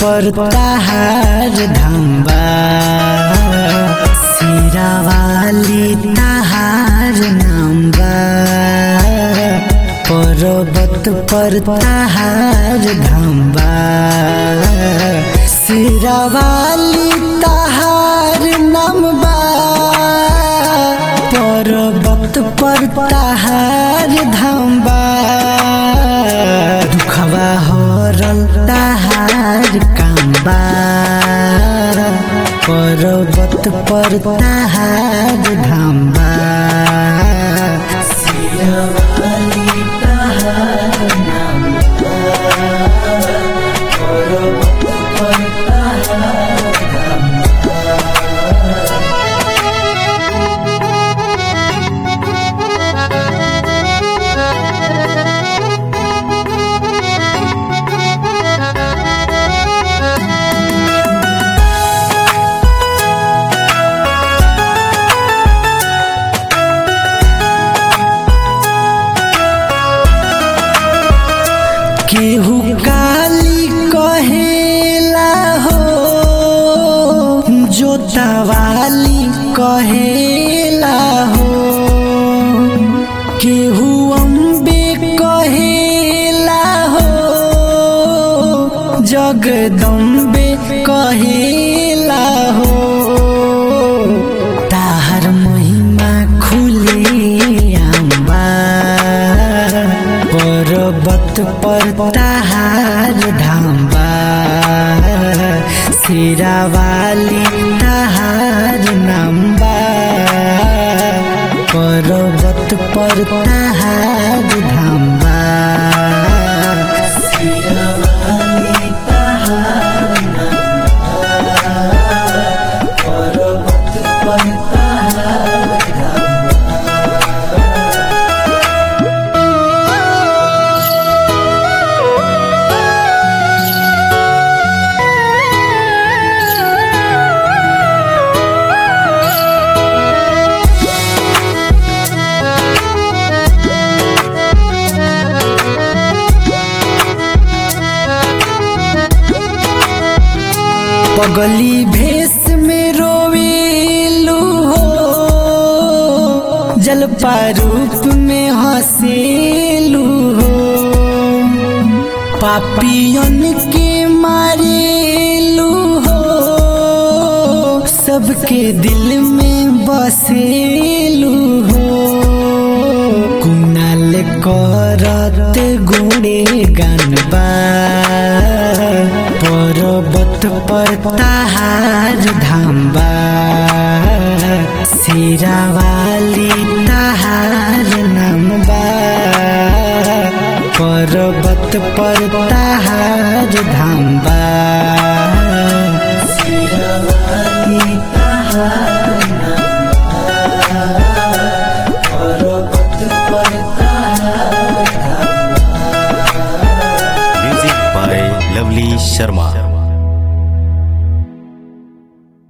पर ताहार धाम्बा सिरावाली ताहार नाम्बा पर्वत पर ताहार धाम्बा सिरावाली ताहार नाम्बा पर्वत पर ताहार धाम्बा दुखवा हरल ताहार काम्बा पर्वत पर ताहार धाम्बा सिरावाली ताहार नाम्बा पर्वत पर ताहार धाम्बा। केहू काली कहेला हो जोतावाली कहेला हो केहू अम्बे कहेला हो जगदम्बे कहेला हो ताहार महिमा खुले आम्बा पर्वत पर ताहार धाम्बा सिरावाली ताहार नाम्बा पर्वत पर ताहार धाम्बा सिरावाली ताहार नाम्बा पर्वत पर ताहार पगली भेष में रोवेलू हो जलपा रूप में हंसेलू हो पापियन के मारेलू हो सबके दिल में बसेलू हो कुनाल करत गुणे गानबा पर्वत पर ताहार धाम्बा सिरावाली ताहार नाम्बा पर्वत पर ताहार धाम्बा।